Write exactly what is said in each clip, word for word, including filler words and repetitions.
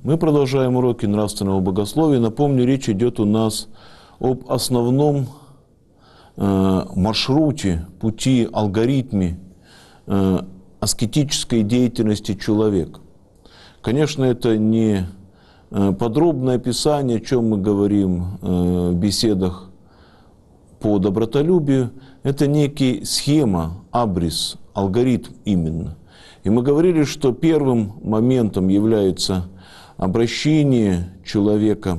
Мы продолжаем уроки нравственного богословия. Напомню, речь идет у нас об основном э, маршруте, пути, алгоритме э, аскетической деятельности человека. Конечно, это не э, подробное описание, о чем мы говорим э, в беседах по добротолюбию. Это некий схема, абрис, алгоритм именно. И мы говорили, что первым моментом является обращение человека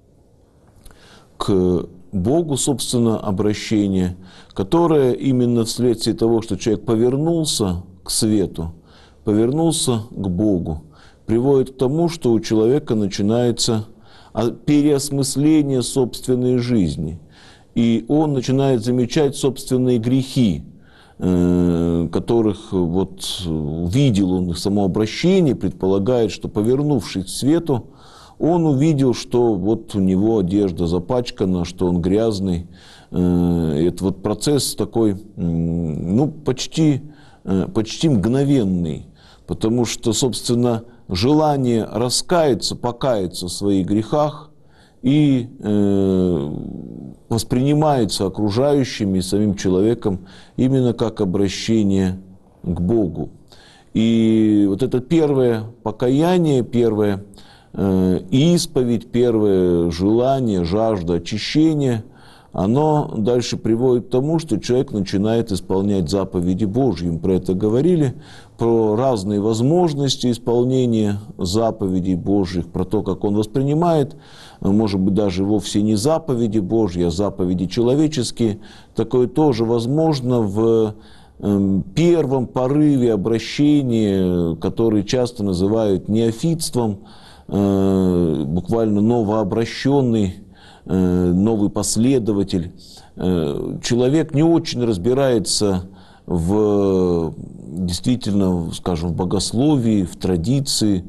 к Богу, собственно, обращение, которое именно вследствие того, что человек повернулся к свету, повернулся к Богу, приводит к тому, что у человека начинается переосмысление собственной жизни. И он начинает замечать собственные грехи, которых вот увидел он их само обращение, предполагает, что, повернувшись к свету, он увидел, что вот у него одежда запачкана, что он грязный. Это вот процесс такой, ну, почти, почти мгновенный, потому что, собственно, желание раскаяться, покаяться в своих грехах и э, воспринимается окружающими, самим человеком именно как обращение к Богу. И вот это первое покаяние, первое э, исповедь, первое желание, жажда очищения, оно дальше приводит к тому, что человек начинает исполнять заповеди Божьи. Мы про это говорили, про разные возможности исполнения заповедей Божьих, про то, как он воспринимает, может быть, даже вовсе не заповеди Божьи, а заповеди человеческие. Такое тоже возможно в первом порыве обращения, который часто называют неофитством, буквально новообращенный, новый последователь. Человек не очень разбирается в, действительно, скажем, в богословии, в традиции.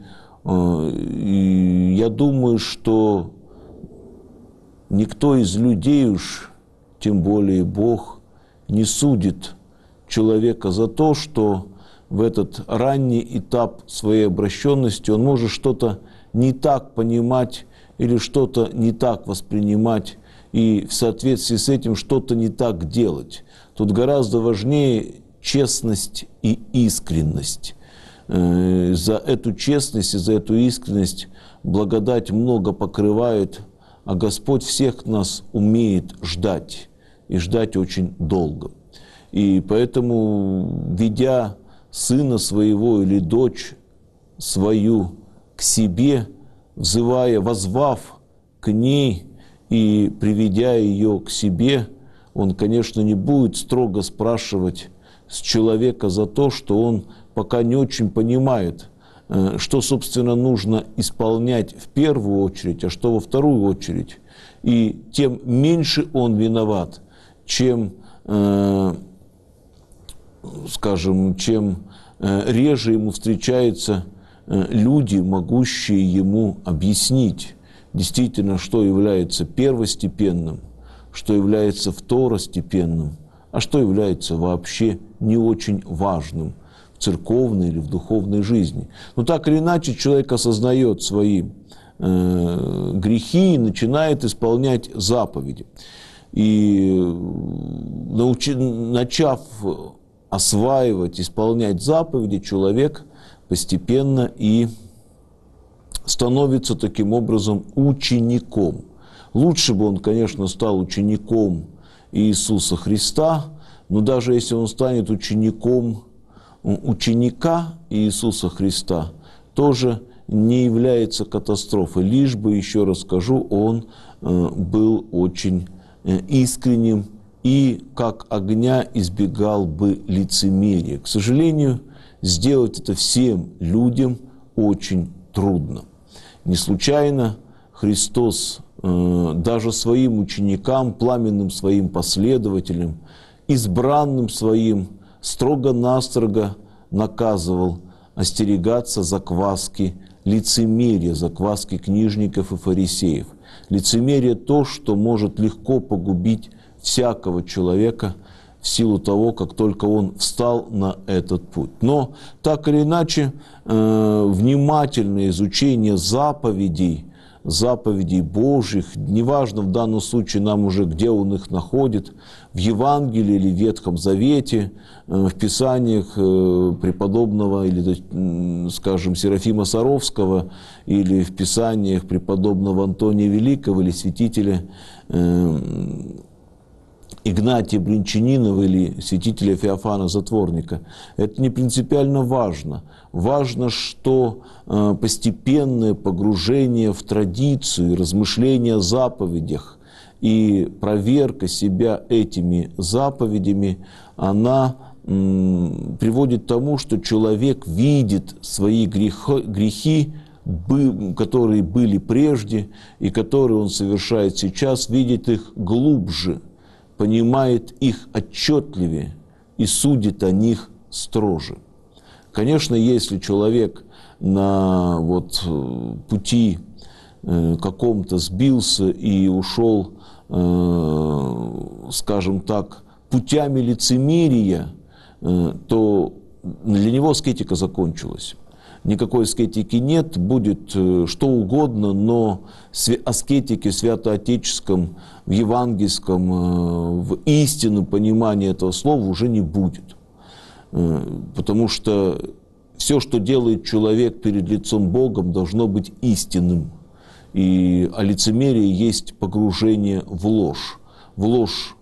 И я думаю, что никто из людей уж, тем более Бог, не судит человека за то, что в этот ранний этап своей обращенности он может что-то не так понимать или что-то не так воспринимать, и в соответствии с этим что-то не так делать. Тут гораздо важнее честность и искренность. За эту честность и за эту искренность благодать много покрывает, а Господь всех нас умеет ждать, и ждать очень долго. И поэтому, ведя сына своего или дочь свою к себе, взывая, воззвав к ней и приведя ее к себе, он, конечно, не будет строго спрашивать с человека за то, что он пока не очень понимает, что, собственно, нужно исполнять в первую очередь, а что во вторую очередь. И тем меньше он виноват, чем, э, скажем, чем реже ему встречаются люди, могущие ему объяснить действительно, что является первостепенным, что является второстепенным, а что является вообще не очень важным в церковной или в духовной жизни. Но так или иначе человек осознает свои э, грехи и начинает исполнять заповеди. И научи, начав осваивать, исполнять заповеди, человек постепенно и становится таким образом учеником. Лучше бы он, конечно, стал учеником Иисуса Христа, но даже если он станет учеником ученика Иисуса Христа, тоже не является катастрофой. Лишь бы, еще раз скажу, он был очень искренним и как огня избегал бы лицемерия. К сожалению, сделать это всем людям очень трудно. Не случайно Христос э, даже своим ученикам, пламенным своим последователям, избранным своим строго-настрого наказывал остерегаться закваски лицемерия, закваски книжников и фарисеев. Лицемерие – то, что может легко погубить всякого человека, в силу того, как только он встал на этот путь. Но так или иначе, э, внимательное изучение заповедей, заповедей Божьих, неважно в данном случае нам уже, где он их находит, в Евангелии или в Ветхом Завете, в Писаниях преподобного или, скажем, Серафима Саровского, или в Писаниях преподобного Антония Великого или святителя Игнатия Бринчанинова или святителя Феофана Затворника. Это не принципиально важно. Важно, что постепенное погружение в традицию, размышления о заповедях и проверка себя этими заповедями, она приводит к тому, что человек видит свои грехи, которые были прежде и которые он совершает сейчас, видит их глубже, понимает их отчетливее и судит о них строже. Конечно, если человек на вот пути э, каком-то сбился и ушел, э, скажем так, путями лицемерия, э, то для него аскетика закончилась. Никакой аскетики нет, будет что угодно, но аскетики в святоотеческом, в евангельском, в истинном понимании этого слова уже не будет. Потому что все, что делает человек перед лицом Богом, должно быть истинным. И а лицемерие есть погружение в ложь. В ложь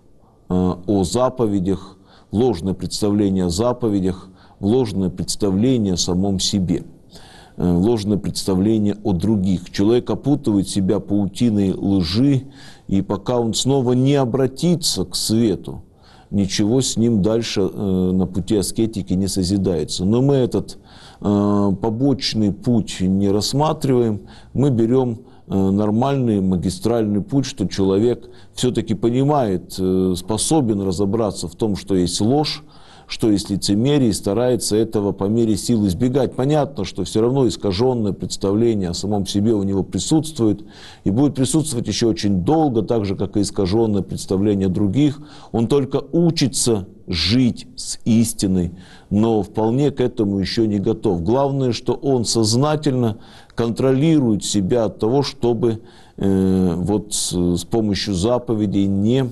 о заповедях, в ложное представление о заповедях, в ложное представление о самом себе, ложное представление о других. Человек опутывает себя паутиной лжи, и пока он снова не обратится к свету, ничего с ним дальше э, на пути аскетики не созидается. Но мы этот э, побочный путь не рассматриваем, мы берем э, нормальный магистральный путь, что человек все-таки понимает, э, способен разобраться в том, что есть ложь, что есть лицемерие, и старается этого по мере сил избегать. Понятно, что все равно искаженное представление о самом себе у него присутствует, и будет присутствовать еще очень долго, так же, как и искаженное представление других. Он только учится жить с истиной, но вполне к этому еще не готов. Главное, что он сознательно контролирует себя от того, чтобы э, вот с, с помощью заповедей не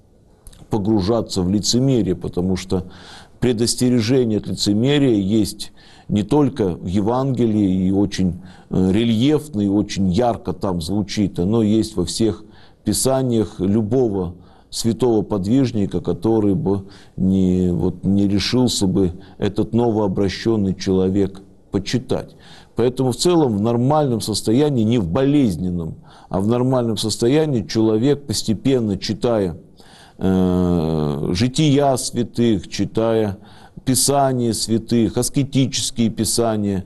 погружаться в лицемерие, потому что предостережение от лицемерия есть не только в Евангелии, и очень рельефно, и очень ярко там звучит, оно есть во всех писаниях любого святого подвижника, который бы не, вот, не решился бы этот новообращенный человек почитать. Поэтому в целом в нормальном состоянии, не в болезненном, а в нормальном состоянии человек, постепенно читая жития святых, читая писания святых, аскетические писания,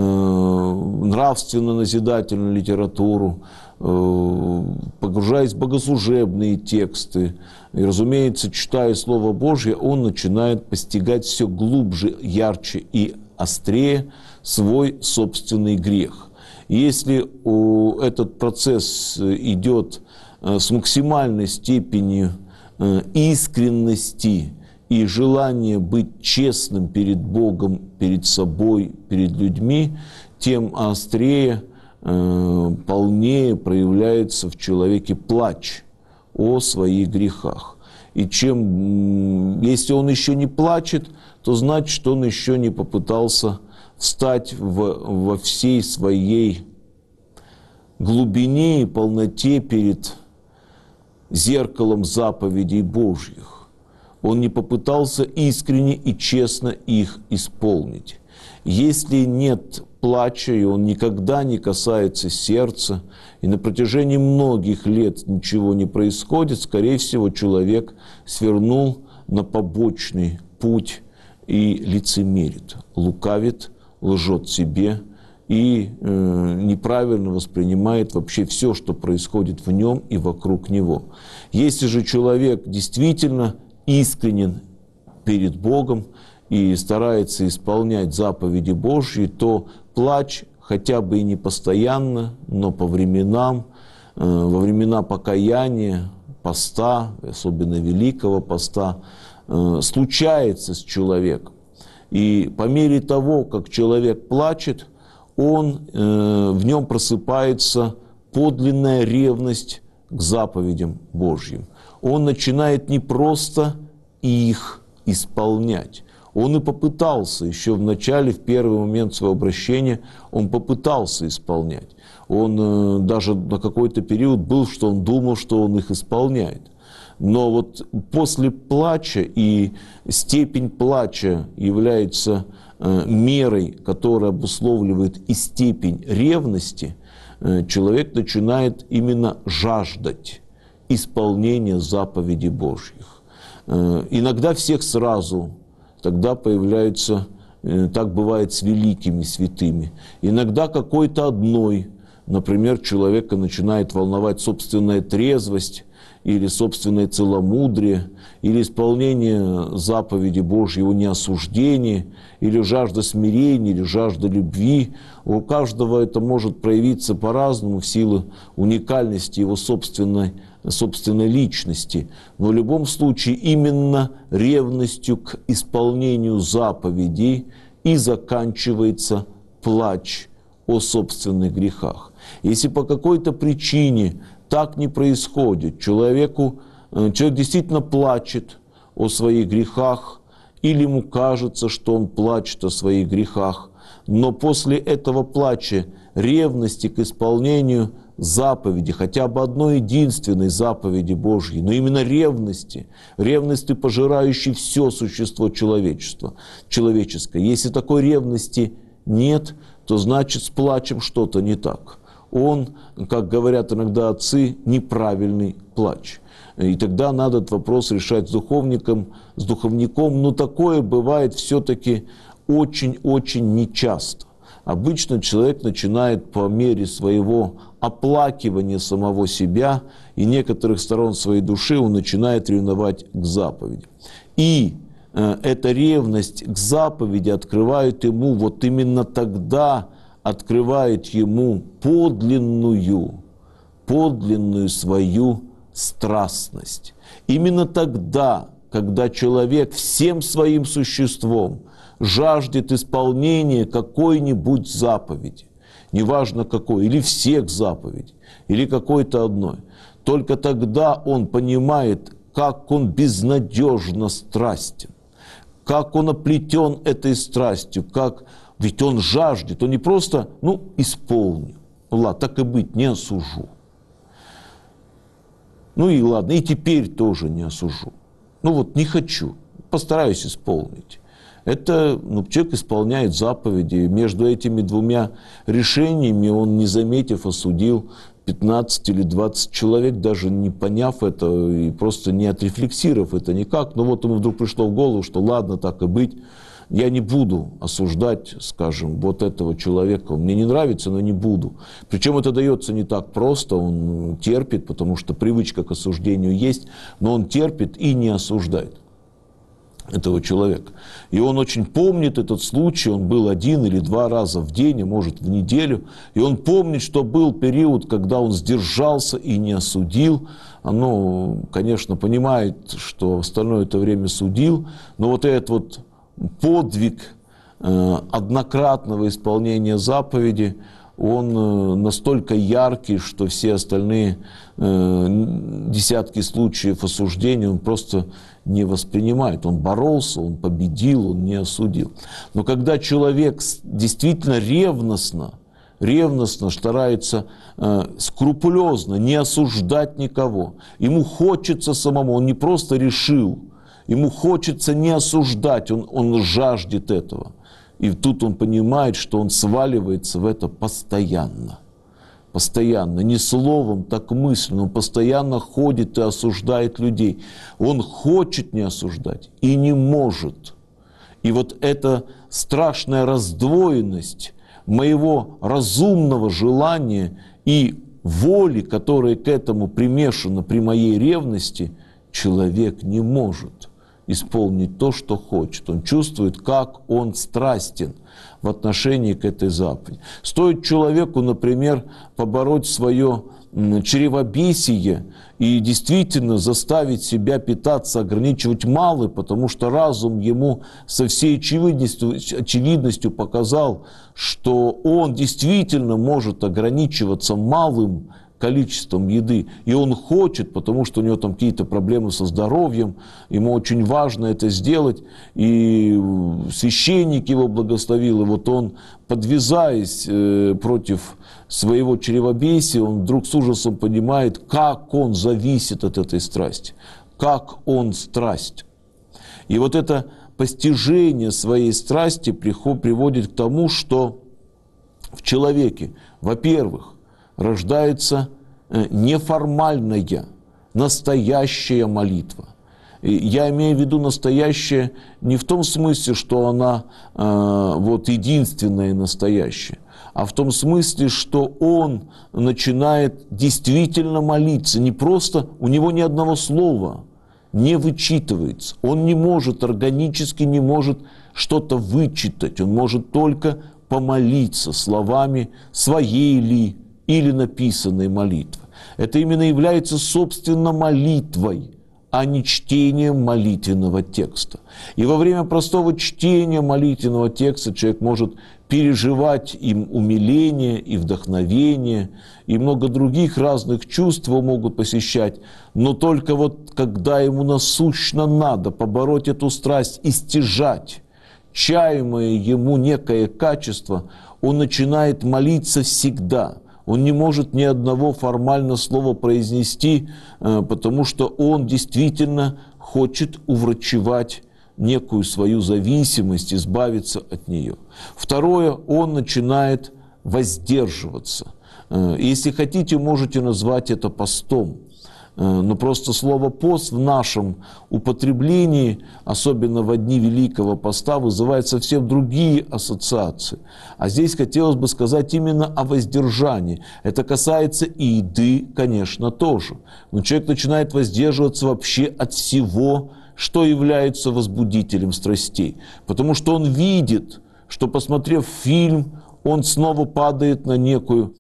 нравственно-назидательную литературу, погружаясь в богослужебные тексты, и, разумеется, читая Слово Божье, он начинает постигать все глубже, ярче и острее свой собственный грех. И если этот процесс идет с максимальной степенью искренности и желания быть честным перед Богом, перед собой, перед людьми, тем острее, полнее проявляется в человеке плач о своих грехах. И чем, если он еще не плачет, то значит, что он еще не попытался встать в, во всей своей глубине и полноте перед зеркалом заповедей Божьих. Он не попытался искренне и честно их исполнить. Если нет плача, и он никогда не касается сердца, и на протяжении многих лет ничего не происходит, скорее всего, человек свернул на побочный путь и лицемерит, лукавит, лжет себе и э, неправильно воспринимает вообще все, что происходит в нем и вокруг него. Если же человек действительно искренен перед Богом и старается исполнять заповеди Божьи, то плач хотя бы и не постоянно, но по временам, э, во времена покаяния, поста, особенно Великого поста, э, случается с человеком. И по мере того, как человек плачет, он, э, в нем просыпается подлинная ревность к заповедям Божьим. Он начинает не просто их исполнять. Он и попытался, еще в начале, в первый момент своего обращения, он попытался исполнять. Он э, даже на какой-то период был, что он думал, что он их исполняет. Но вот после плача, и степень плача является э, мерой, которая обусловливает и степень ревности, э, человек начинает именно жаждать исполнения заповедей Божьих. Э, иногда всех сразу, тогда появляются, э, так бывает с великими святыми. Иногда какой-то одной, например, человека начинает волновать собственная трезвость, или собственное целомудрие, или исполнение заповеди Божьей, его неосуждение, или жажда смирения, или жажда любви. У каждого это может проявиться по-разному в силу уникальности его собственной, собственной личности. Но в любом случае именно ревностью к исполнению заповедей и заканчивается плач о собственных грехах. Если по какой-то причине так не происходит, человеку, человек действительно плачет о своих грехах, или ему кажется, что он плачет о своих грехах, но после этого плача ревности к исполнению заповеди, хотя бы одной единственной заповеди Божьей, но именно ревности, ревности, пожирающей все существо человечества, человеческое. Если такой ревности нет, то значит с плачем что-то не так. Он, как говорят иногда отцы, неправильный плач. И тогда надо этот вопрос решать с духовником, с духовником. Но такое бывает все-таки очень-очень нечасто. Обычно человек начинает по мере своего оплакивания самого себя и некоторых сторон своей души он начинает ревновать к заповеди. И э, эта ревность к заповеди открывает ему вот именно тогда, открывает ему подлинную, подлинную свою страстность. Именно тогда, когда человек всем своим существом жаждет исполнения какой-нибудь заповеди, неважно какой, или всех заповедей, или какой-то одной, только тогда он понимает, как он безнадежно страстен, как он оплетен этой страстью, как ведь он жаждет, он не просто, ну, исполню. Ну, ладно, так и быть, не осужу. Ну и ладно, и теперь тоже не осужу. Ну вот не хочу, постараюсь исполнить. Это, ну, человек исполняет заповеди. Между этими двумя решениями он, не заметив, осудил пятнадцать или двадцать человек, даже не поняв это и просто не отрефлексировав это никак. Но вот ему вдруг пришло в голову, что ладно, так и быть. Я не буду осуждать, скажем, вот этого человека. Он мне не нравится, но не буду. Причем это дается не так просто. Он терпит, потому что привычка к осуждению есть, но он терпит и не осуждает этого человека. И он очень помнит этот случай. Он был один или два раза в день, а может в неделю. И он помнит, что был период, когда он сдержался и не осудил. Оно, конечно, понимает, что остальное это время судил. Но вот этот вот подвиг э, однократного исполнения заповеди, он э, настолько яркий, что все остальные э, десятки случаев осуждения он просто не воспринимает. Он боролся, он победил, он не осудил. Но когда человек действительно ревностно, ревностно старается э, скрупулезно не осуждать никого, ему хочется самому, он не просто решил, ему хочется не осуждать, он, он жаждет этого. И тут он понимает, что он сваливается в это постоянно. Постоянно. Не словом, так мысленно. Он постоянно ходит и осуждает людей. Он хочет не осуждать и не может. И вот эта страшная раздвоенность моего разумного желания и воли, которая к этому примешана при моей ревности, человек не может исполнить то, что хочет. Он чувствует, как он страстен в отношении к этой заповеди. Стоит человеку, например, побороть свое чревобесие и действительно заставить себя питаться, ограничивать малый, потому что разум ему со всей очевидностью, очевидностью показал, что он действительно может ограничиваться малым количеством еды, и он хочет, потому что у него там какие-то проблемы со здоровьем, ему очень важно это сделать, и священник его благословил, и вот он, подвязаясь э, против своего чревобесия, он вдруг с ужасом понимает, как он зависит от этой страсти, как он страсть. И вот это постижение своей страсти приводит к тому, что в человеке, во-первых, рождается неформальная, настоящая молитва. И я имею в виду настоящая не в том смысле, что она э, вот единственная и настоящая, а в том смысле, что он начинает действительно молиться, не просто, у него ни одного слова не вычитывается, он не может, органически не может что-то вычитать, он может только помолиться словами своей ли, или написанной молитвы. Это именно является, собственно, молитвой, а не чтением молитвенного текста. И во время простого чтения молитвенного текста человек может переживать им умиление и вдохновение, и много других разных чувств его могут посещать, но только вот когда ему насущно надо побороть эту страсть и стяжать чаемое ему некое качество, он начинает молиться всегда. Он не может ни одного формально слова произнести, потому что он действительно хочет уврачевать некую свою зависимость, избавиться от нее. Второе, он начинает воздерживаться. Если хотите, можете назвать это постом. Но просто слово «пост» в нашем употреблении, особенно в дни Великого Поста, вызывает совсем другие ассоциации. А здесь хотелось бы сказать именно о воздержании. Это касается и еды, конечно, тоже. Но человек начинает воздерживаться вообще от всего, что является возбудителем страстей. Потому что он видит, что, посмотрев фильм, он снова падает на некую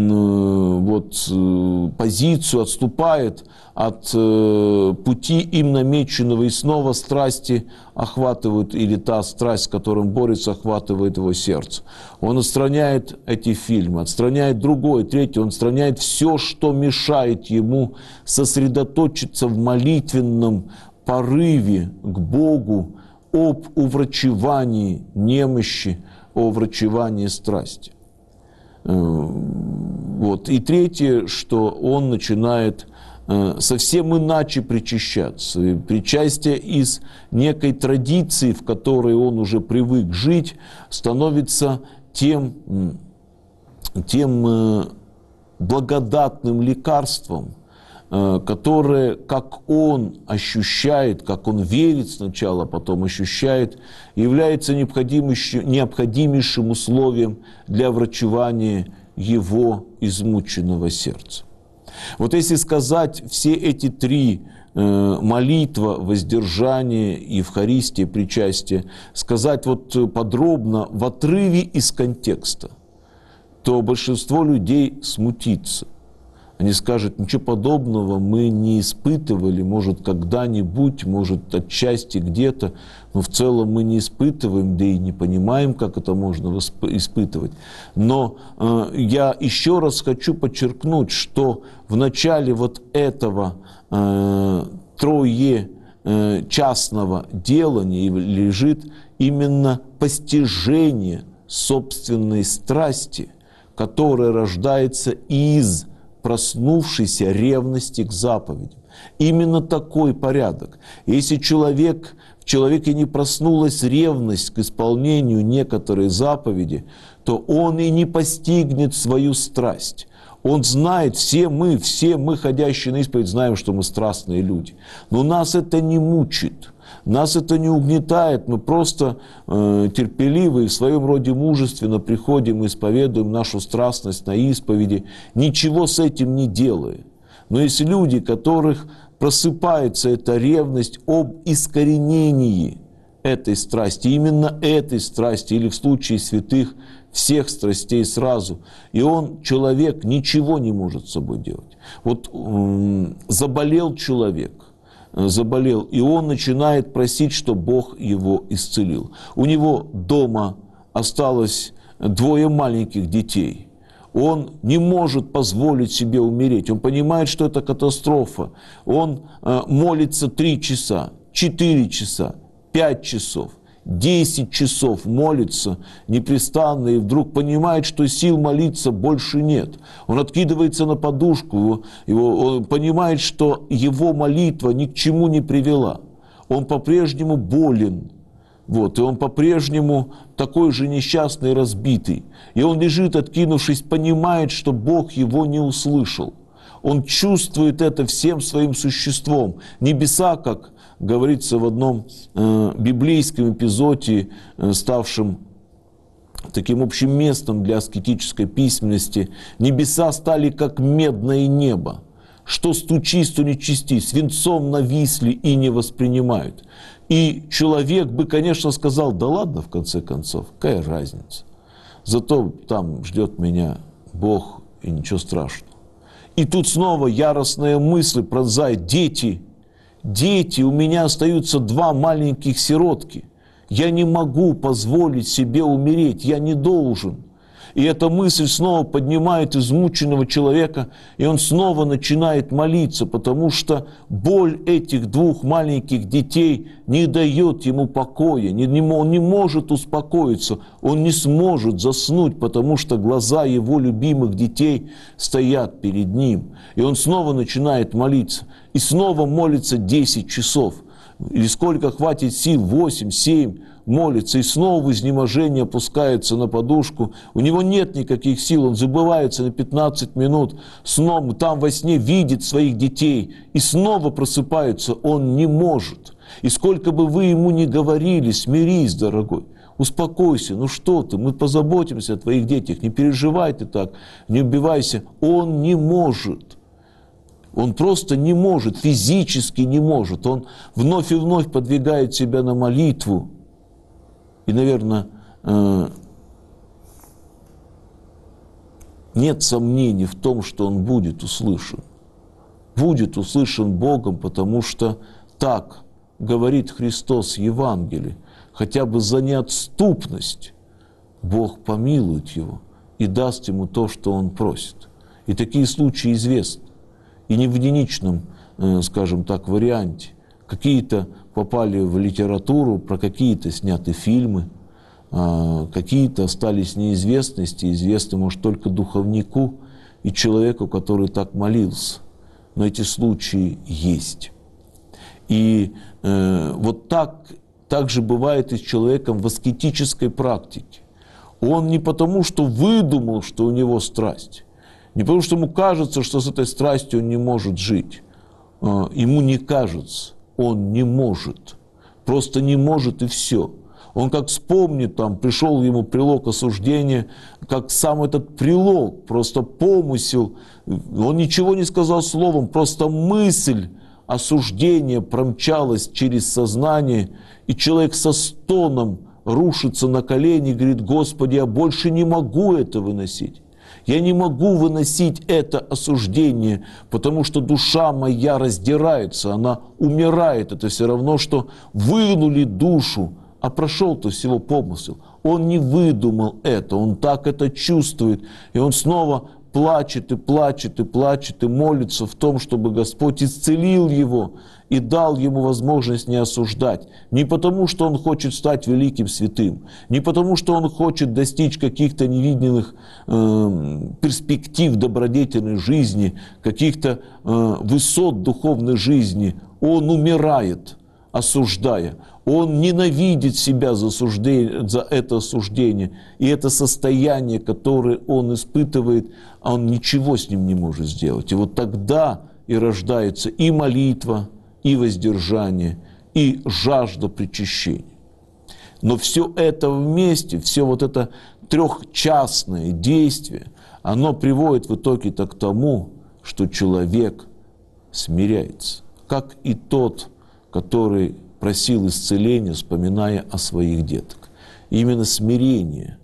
вот, позицию, отступает от пути им намеченного, и снова страсти охватывают, или та страсть, с которой он борется, охватывает его сердце. Он отстраняет эти фильмы, отстраняет другой, третий, он отстраняет все, что мешает ему сосредоточиться в молитвенном порыве к Богу об уврачевании немощи, о уврачевании страсти. Вот. И третье, что он начинает совсем иначе причащаться. И причастие из некой традиции, в которой он уже привык жить, становится тем, тем благодатным лекарством, которое, как он ощущает, как он верит сначала, а потом ощущает, является необходимейшим условием для врачевания его измученного сердца. Вот если сказать все эти три э, молитва, воздержание, Евхаристия, причастие, сказать вот подробно в отрыве из контекста, то большинство людей смутится. Они скажут, ничего подобного мы не испытывали, может, когда-нибудь, может, отчасти где-то, но в целом мы не испытываем, да и не понимаем, как это можно испытывать. Но э, я еще раз хочу подчеркнуть, что в начале вот этого э, трое э, частного делания лежит именно постижение собственной страсти, которая рождается из проснувшейся ревности к заповедям. Именно такой порядок. Если человек, в человеке не проснулась ревность к исполнению некоторой заповеди, то он и не постигнет свою страсть. Он знает, все мы, все мы, ходящие на исповедь, знаем, что мы страстные люди. Но нас это не мучит. Нас это не угнетает, мы просто э, терпеливо и в своем роде мужественно приходим и исповедуем нашу страстность на исповеди, ничего с этим не делая. Но есть люди, которых просыпается эта ревность об искоренении этой страсти, именно этой страсти, или в случае святых всех страстей сразу. И он, человек, ничего не может с собой делать. Вот м- заболел человек, заболел, и он начинает просить, чтобы Бог его исцелил. У него дома осталось двое маленьких детей. Он не может позволить себе умереть. Он понимает, что это катастрофа. Он э, молится три часа, четыре часа, пять часов, десять часов молится непрестанно, и вдруг понимает, что сил молиться больше нет. Он откидывается на подушку, его, его, он понимает, что его молитва ни к чему не привела. Он по-прежнему болен. Вот, и он по-прежнему такой же несчастный, разбитый. И он лежит, откинувшись, понимает, что Бог его не услышал. Он чувствует это всем своим существом. Небеса, как говорится в одном э, библейском эпизоде, э, ставшем таким общим местом для аскетической письменности, небеса стали как медное небо. Что стучись, то не чисти, свинцом нависли и не воспринимают. И человек бы, конечно, сказал: да ладно, в конце концов, какая разница. Зато там ждет меня Бог, и ничего страшного. И тут снова яростная мысль пронзает: дети, дети, у меня остаются два маленьких сиротки. Я не могу позволить себе умереть, я не должен. И эта мысль снова поднимает измученного человека, и он снова начинает молиться, потому что боль этих двух маленьких детей не дает ему покоя, не, не, он не может успокоиться, он не сможет заснуть, потому что глаза его любимых детей стоят перед ним. И он снова начинает молиться, и снова молится десять часов. Или сколько хватит сил, восемь, семь, молится, и снова в изнеможении опускается на подушку. У него нет никаких сил, он забывается на пятнадцать минут, снова там во сне видит своих детей, и снова просыпается, он не может. И сколько бы вы ему ни говорили: смирись, дорогой, успокойся, ну что ты, мы позаботимся о твоих детях, не переживай ты так, не убивайся, он не может. Он просто не может, физически не может. Он вновь и вновь подвигает себя на молитву. И, наверное, нет сомнений в том, что он будет услышан. Будет услышан Богом, потому что так говорит Христос в Евангелии. Хотя бы за неотступность Бог помилует его и даст ему то, что он просит. И такие случаи известны. И не в единичном, скажем так, варианте. Какие-то попали в литературу, про какие-то сняты фильмы, какие-то остались неизвестности, известны, может, только духовнику и человеку, который так молился. Но эти случаи есть. И э, вот так, так же бывает и с человеком в аскетической практике. Он не потому, что выдумал, что у него страсть, не потому, что ему кажется, что с этой страстью он не может жить. Ему не кажется, он не может. Просто не может, и все. Он как вспомнит, там, пришел ему прилог осуждения, как сам этот прилог, просто помысел, он ничего не сказал словом, просто мысль осуждения промчалась через сознание, и человек со стоном рушится на колени и говорит: Господи, я больше не могу это выносить. Я не могу выносить это осуждение, потому что душа моя раздирается, она умирает. Это все равно, что вынули душу, а прошел-то всего помысел. Он не выдумал это, он так это чувствует. И он снова плачет и плачет и плачет и молится в том, чтобы Господь исцелил его и дал ему возможность не осуждать. Не потому, что он хочет стать великим святым, не потому, что он хочет достичь каких-то невидимых э, перспектив добродетельной жизни, каких-то э, высот духовной жизни. Он умирает, осуждая. Он ненавидит себя за, осуждение, за это осуждение. И это состояние, которое он испытывает, он ничего с ним не может сделать. И вот тогда и рождается и молитва, и воздержание, и жажда причащения. Но все это вместе, все вот это трехчастное действие, оно приводит в итоге-то к тому, что человек смиряется. Как и тот, который просил исцеления, вспоминая о своих детках. И именно смирение,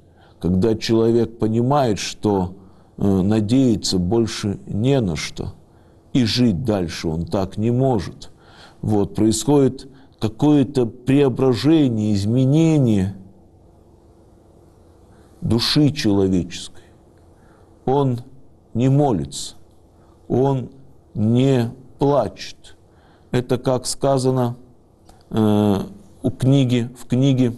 когда человек понимает, что э, надеяться больше не на что, и жить дальше он так не может. Вот, происходит какое-то преображение, изменение души человеческой. Он не молится, он не плачет. Это, как сказано э, у книги, в книге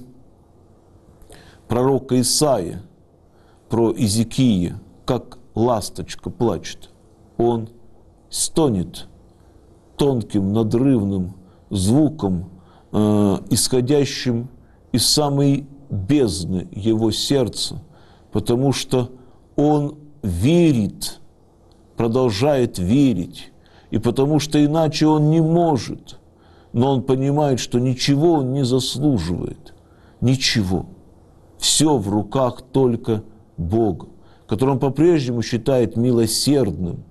пророка Исаия про Иезекия, как ласточка плачет. Он стонет тонким надрывным звуком, э, исходящим из самой бездны его сердца, потому что он верит, продолжает верить, и потому что иначе он не может, но он понимает, что ничего он не заслуживает, ничего. Все в руках только Бога, которого он по-прежнему считает милосердным,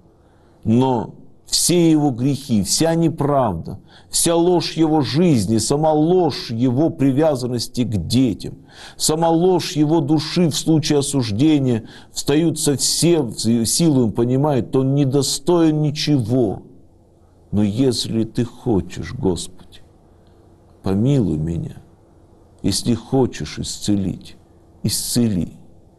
но все его грехи, вся неправда, вся ложь его жизни, сама ложь его привязанности к детям, сама ложь его души в случае осуждения встают со всем силой, он понимает, что он недостоин ничего. Но если ты хочешь, Господи, помилуй меня, если хочешь исцелить, исцели.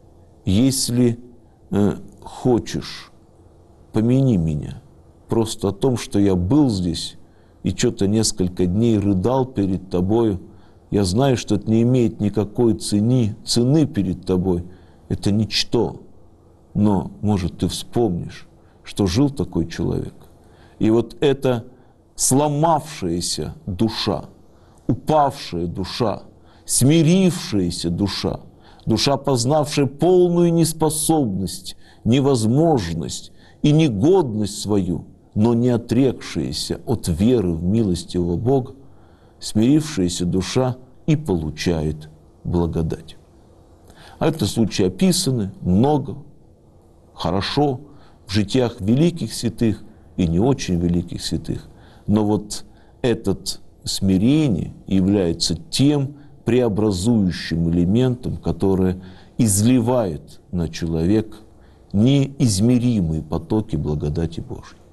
Если э, хочешь, помяни меня. Просто о том, что я был здесь и что-то несколько дней рыдал перед тобою, я знаю, что это не имеет никакой цены, цены перед тобой. Это ничто. Но, может, ты вспомнишь, что жил такой человек. И вот эта сломавшаяся душа, упавшая душа, смирившаяся душа, душа, познавшая полную неспособность, невозможность и негодность свою, но не отрекшаяся от веры в милостивого Бога, смирившаяся душа и получает благодать. А это случаи описаны много, хорошо, в житиях великих святых и не очень великих святых. Но вот этот смирение является тем преобразующим элементом, которое изливает на человека неизмеримые потоки благодати Божьей.